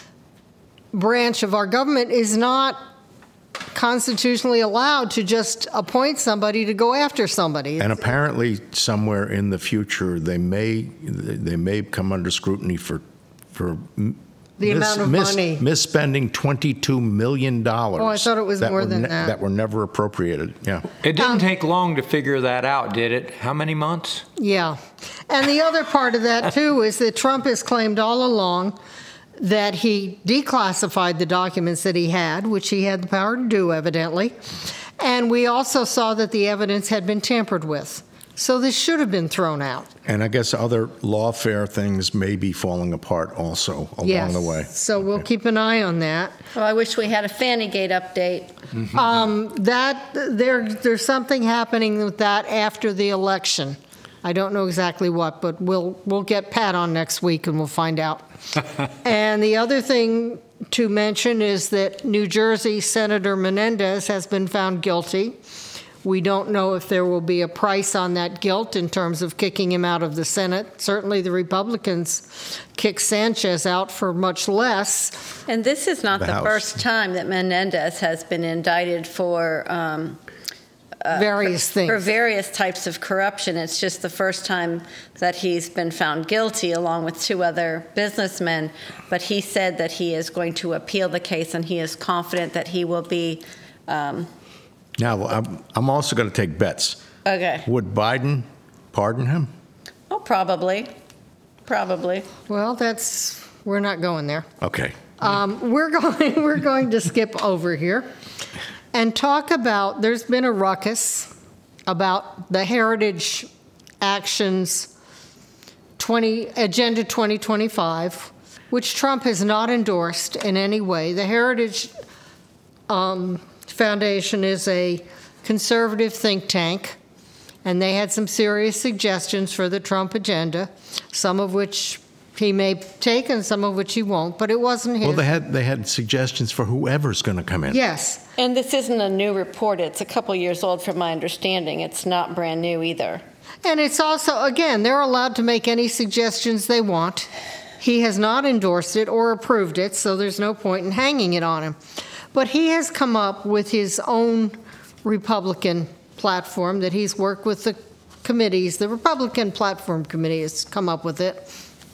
branch of our government is not constitutionally allowed to just appoint somebody to go after somebody. And apparently, somewhere in the future, they may they may come under scrutiny for for The amount of money. Misspending twenty-two million dollars. Oh, I thought it was that more were than ne- that. That were never appropriated, yeah. It didn't Um, take long to figure that out, did it? How many months? Yeah. And the other part of that, too, is that Trump has claimed all along that he declassified the documents that he had, which he had the power to do, evidently. And we also saw that the evidence had been tampered with. So this should have been thrown out. And I guess other lawfare things may be falling apart also along Yes. the way. So we'll keep an eye on that. Well, I wish we had a Fannygate update. Um, that there, there's something happening with that after the election. I don't know exactly what, but we'll we'll get Pat on next week and we'll find out. And the other thing to mention is that New Jersey Senator Menendez has been found guilty. We don't know if there will be a price on that guilt in terms of kicking him out of the Senate. Certainly the Republicans kicked Sanchez out for much less. And this is not The the, House. first time that Menendez has been indicted for um, Various things. for various types of corruption. It's just the first time that he's been found guilty, along with two other businessmen. But he said that he is going to appeal the case, and he is confident that he will be. Um, Now, I'm, I'm also going to take bets. okay. Would Biden pardon him? Oh, probably, probably. Well, that's, we're not going there. Okay. Um, we're going, we're going to skip over here and talk about, there's been a ruckus about the Heritage Actions twenty, Agenda twenty twenty-five, which Trump has not endorsed in any way. The Heritage um, Foundation is a conservative think tank, and they had some serious suggestions for the Trump agenda, some of which he may take and some of which he won't, but it wasn't his. Well, they had they had suggestions for whoever's going to come in. Yes. And this isn't a new report. It's a couple years old from my understanding. It's not brand new either. And it's also, again, they're allowed to make any suggestions they want. He has not endorsed it or approved it, so there's no point in hanging it on him. But he has come up with his own Republican platform that he's worked with the committees. The Republican Platform Committee has come up with it.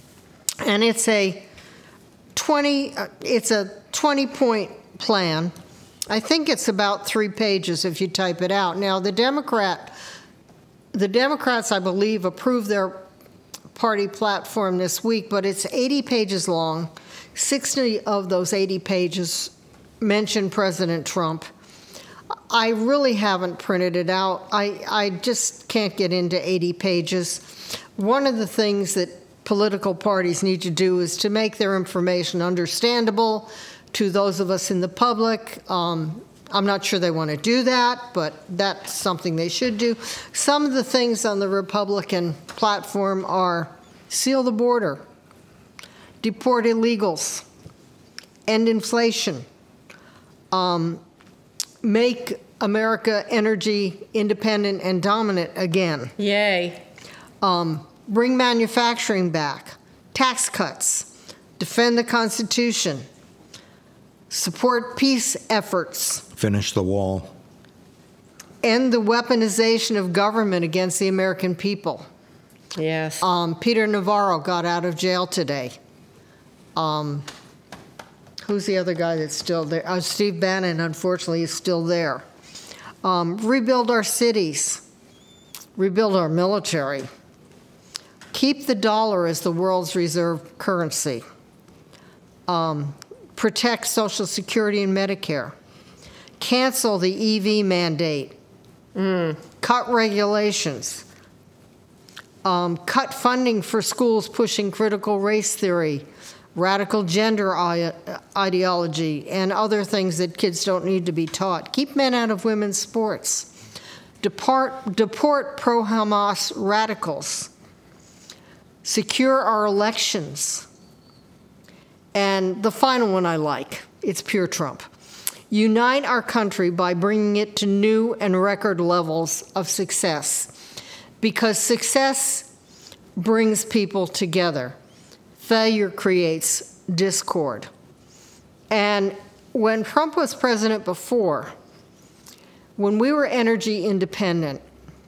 And it's a twenty, uh, it's a twenty-point plan. I think it's about three pages if you type it out. Now, the Democrat, the Democrats, I believe, approved their party platform this week, but it's eighty pages long. sixty of those eighty pages mention President Trump. I really haven't printed it out. I, I just can't get into eighty pages. One of the things that political parties need to do is to make their information understandable to those of us in the public. Um, I'm not sure they want to do that, but that's something they should do. Some of the things on the Republican platform are seal the border, deport illegals, end inflation, um, make America energy independent and dominant again. Yay. Um, bring manufacturing back, tax cuts, defend the Constitution, support peace efforts, Finish the wall. end the weaponization of government against the American people. Yes. Um, Peter Navarro got out of jail today. Um, who's the other guy that's still there? Uh, Steve Bannon, unfortunately, is still there. Um, rebuild our cities, rebuild our military, keep the dollar as the world's reserve currency, um, protect Social Security and Medicare, cancel the E V mandate, mm. cut regulations, um, cut funding for schools pushing critical race theory, radical gender I- ideology, and other things that kids don't need to be taught. Keep men out of women's sports. Depart, deport pro-Hamas radicals. Secure our elections. And the final one I like, it's pure Trump. unite our country by bringing it to new and record levels of success. Because success brings people together. Failure creates discord. And when Trump was president before, when we were energy independent,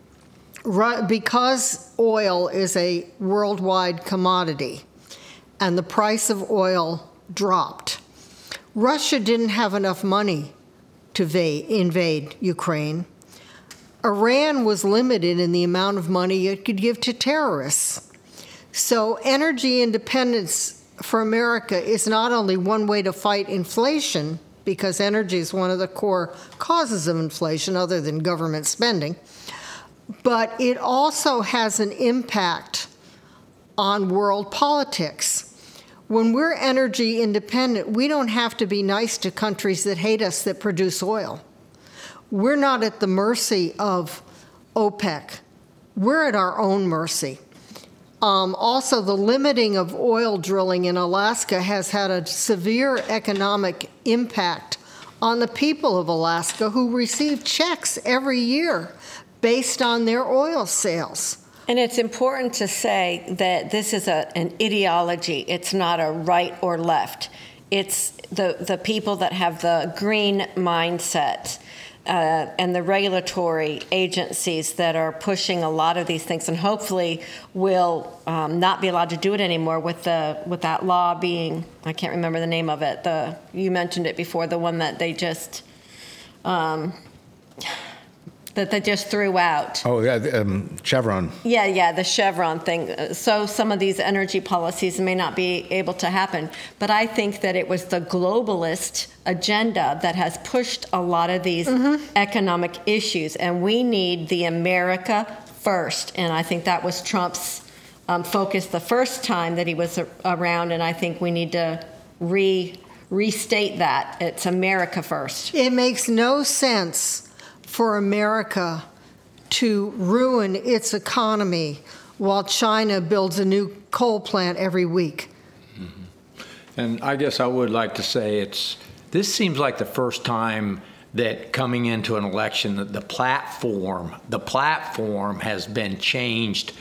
because oil is a worldwide commodity and the price of oil dropped, Russia didn't have enough money to invade Ukraine. Iran was limited in the amount of money it could give to terrorists. So energy independence for America is not only one way to fight inflation, because energy is one of the core causes of inflation other than government spending, but it also has an impact on world politics. When we're energy independent, we don't have to be nice to countries that hate us that produce oil. We're not at the mercy of OPEC. We're at our own mercy. Um, also, the limiting of oil drilling in Alaska has had a severe economic impact on the people of Alaska, who receive checks every year based on their oil sales. And it's important to say that this is a, an ideology. It's not a right or left. It's the, the people that have the green mindset uh, and the regulatory agencies that are pushing a lot of these things, and hopefully will um, not be allowed to do it anymore with the with that law being, I can't remember the name of it. The you mentioned it before, the one that they just. Um, that they just threw out. Oh, yeah, um, Chevron. Yeah, yeah, the Chevron thing. So some of these energy policies may not be able to happen. But I think that it was the globalist agenda that has pushed a lot of these mm-hmm. economic issues. And we need the America first. And I think that was Trump's um, focus the first time that he was a- around. And I think we need to re restate that. It's America first. It makes no sense for America to ruin its economy while China builds a new coal plant every week. Mm-hmm. And I guess I would like to say it's this seems like the first time that coming into an election that the platform, the platform has been changed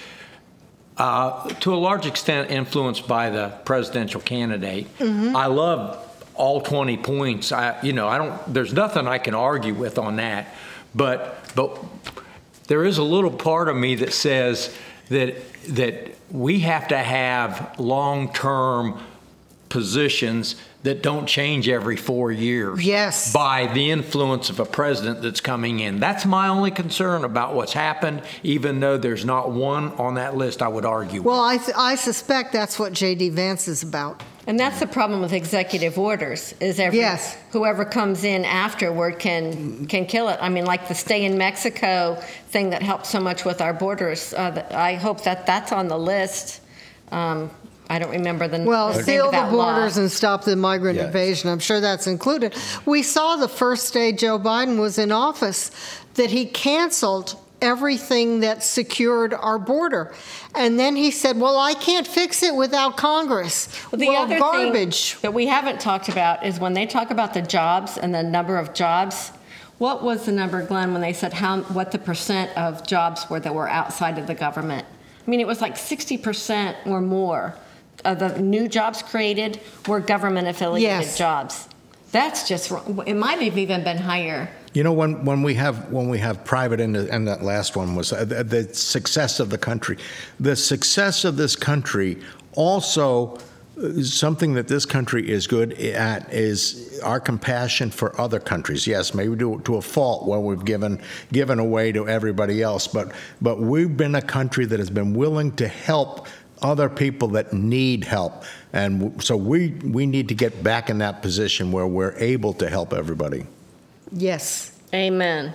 uh, to a large extent influenced by the presidential candidate. Mm-hmm. I love all twenty points. I, you know, I don't, there's nothing I can argue with on that. But but there is a little part of me that says that that we have to have long-term positions that don't change every four years. Yes. By the influence of a president that's coming in. That's my only concern about what's happened, even though there's not one on that list I would argue Well, with. I, th- I suspect that's what J D. Vance is about. And that's the problem with executive orders, is every, yes. whoever comes in afterward can can kill it. I mean, like the Stay in Mexico thing that helped so much with our borders. Uh, I hope that that's on the list. Um, I don't remember the Well, the seal name of the that borders law. and stop the migrant Yes. invasion. I'm sure that's included. We saw the first day Joe Biden was in office that he canceled everything that secured our border. And then he said, well, I can't fix it without Congress. Well, the well, other garbage. thing that we haven't talked about is when they talk about the jobs and the number of jobs, what was the number, Glenn, when they said how what the percent of jobs were that were outside of the government? I mean, it was like sixty percent or more of the new jobs created were government-affiliated Yes. jobs. That's just wrong. It might have even been higher. You know, when, when we have when we have private, and, and that last one was uh, the, the success of the country. The success of this country also, uh, something that this country is good at is our compassion for other countries. Yes, maybe to, to a fault where we've given given away to everybody else, but but we've been a country that has been willing to help other people that need help. And so we we need to get back in that position where we're able to help everybody. Yes. Amen.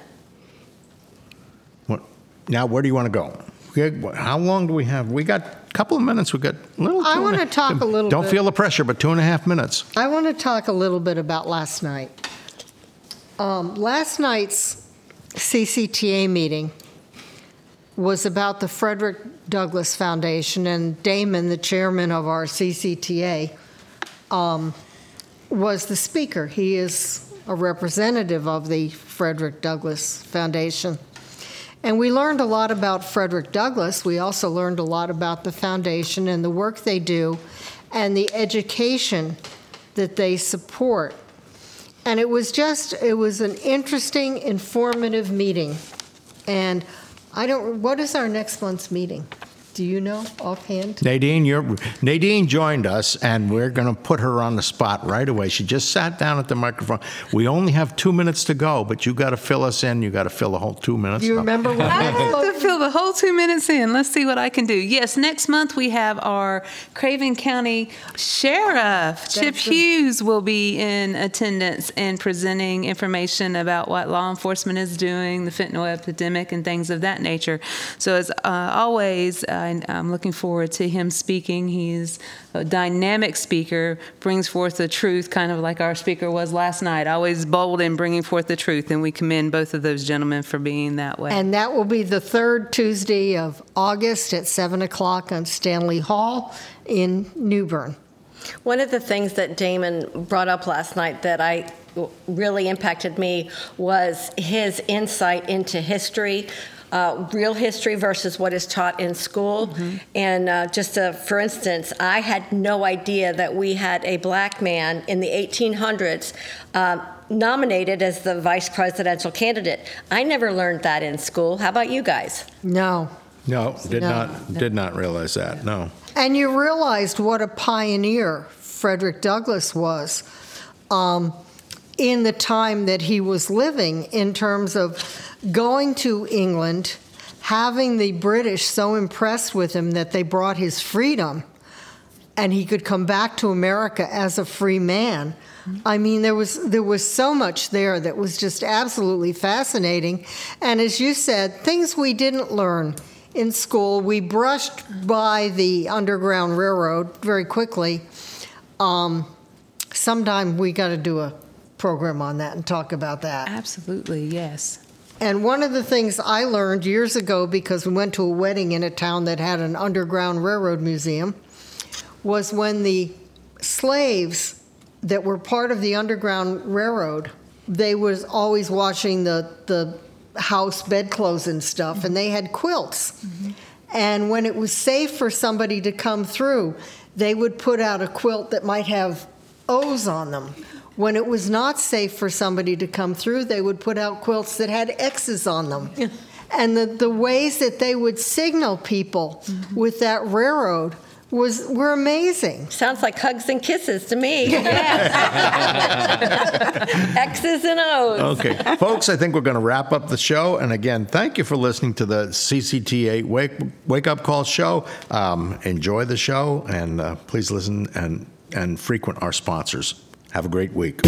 What, now, where do you want to go? Okay, how long do we have? We got a couple of minutes. We got a little. I two want and to talk a little Don't bit. feel the pressure, but two and a half minutes. I want to talk a little bit about last night. Um, last night's C C T A meeting was about the Frederick Douglass Foundation, and Damon, the chairman of our C C T A, um, was the speaker. He is a representative of the Frederick Douglass Foundation. And we learned a lot about Frederick Douglass. We also learned a lot about the foundation and the work they do and the education that they support. And it was just, it was an interesting, informative meeting. And I don't, what is our next month's meeting? Do you know offhand? Nadine, you're, Nadine joined us, and we're going to put her on the spot right away. She just sat down at the microphone. We only have two minutes to go, but you got to fill us in. You got to fill the whole two minutes. Do you remember what I next have month? to fill the whole two minutes in. Let's see what I can do. Yes, next month we have our Craven County Sheriff, Chip That's a- Hughes, will be in attendance and presenting information about what law enforcement is doing, the fentanyl epidemic, and things of that nature. So as uh, always, uh, I'm looking forward to him speaking. He's a dynamic speaker, brings forth the truth, kind of like our speaker was last night, always bold in bringing forth the truth, and we commend both of those gentlemen for being that way. And that will be the third Tuesday of August at seven o'clock on Stanley Hall in New Bern. One of the things that Damon brought up last night that I really impacted me was his insight into history. Uh, real history versus what is taught in school. Mm-hmm. And uh, just uh, for instance, I had no idea that we had a black man in the eighteen hundreds uh, nominated as the vice presidential candidate. I never learned that in school. How about you guys? No. No, did No. not did not realize that. No. And you realized what a pioneer Frederick Douglass was um, in the time that he was living, in terms of going to England, having the British so impressed with him that they brought his freedom, and he could come back to America as a free man. I mean, there was there was so much there that was just absolutely fascinating. And as you said, things we didn't learn in school. We brushed by the Underground Railroad very quickly. Um, sometime we got to do a program on that and talk about that. Absolutely, yes. And one of the things I learned years ago, because we went to a wedding in a town that had an Underground Railroad museum, was when the slaves that were part of the Underground Railroad, they was always washing the, the house bedclothes and stuff, and they had quilts. Mm-hmm. And when it was safe for somebody to come through, they would put out a quilt that might have O's on them. When it was not safe for somebody to come through, they would put out quilts that had X's on them. Yeah. And the, the ways that they would signal people mm-hmm. with that railroad was were amazing. Sounds like hugs and kisses to me. X's and O's. Okay. Folks, I think we're going to wrap up the show. And again, thank you for listening to the C C T A Wake, Wake Up Call show. Um, enjoy the show, and uh, please listen and, and frequent our sponsors. Have a great week.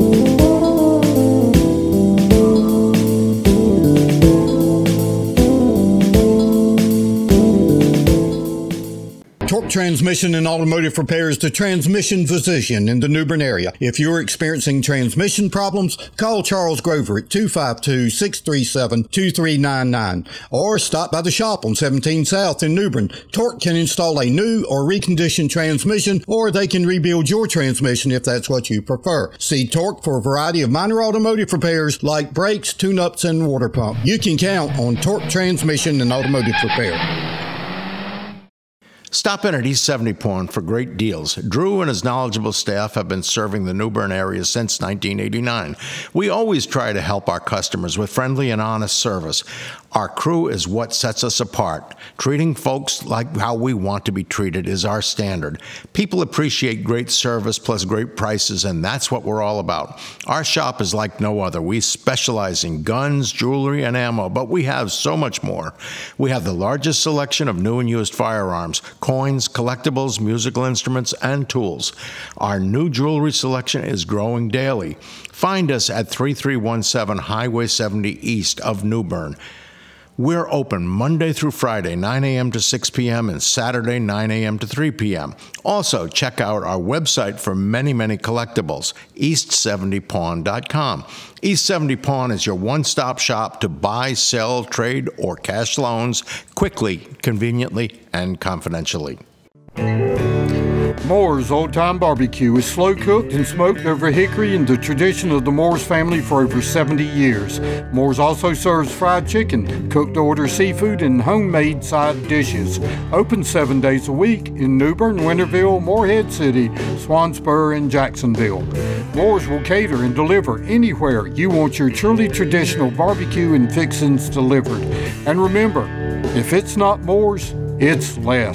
Torque Transmission and Automotive Repair is the transmission physician in the New Bern area. If you're experiencing transmission problems, call Charles Grover at two five two, six three seven, two three nine nine or stop by the shop on seventeen South in New Bern. Torque can install a new or reconditioned transmission, or they can rebuild your transmission if that's what you prefer. See Torque for a variety of minor automotive repairs like brakes, tune-ups, and water pump. You can count on Torque Transmission and Automotive Repair. Stop in at East seventy Pawn for great deals. Drew and his knowledgeable staff have been serving the New Bern area since nineteen eighty-nine. We always try to help our customers with friendly and honest service. Our crew is what sets us apart. Treating folks like how we want to be treated is our standard. People appreciate great service plus great prices, and that's what we're all about. Our shop is like no other. We specialize in guns, jewelry, and ammo, but we have so much more. We have the largest selection of new and used firearms, coins, collectibles, musical instruments, and tools. Our new jewelry selection is growing daily. Find us at thirty-three seventeen Highway seventy east of New Bern. We're open Monday through Friday, nine a.m. to six p.m., and Saturday, nine a.m. to three p.m. Also, check out our website for many, many collectibles, east seventy pawn dot com. East seventy Pawn is your one-stop shop to buy, sell, trade, or cash loans quickly, conveniently, and confidentially. Moore's Old Time Barbecue is slow cooked and smoked over hickory in the tradition of the Moores family for over seventy years. Moore's also serves fried chicken, cooked to order seafood, and homemade side dishes. Open seven days a week in New Bern, Winterville, Morehead City, Swansboro, and Jacksonville. Moore's will cater and deliver anywhere you want your truly traditional barbecue and fixings delivered. And remember, if it's not Moore's, it's less.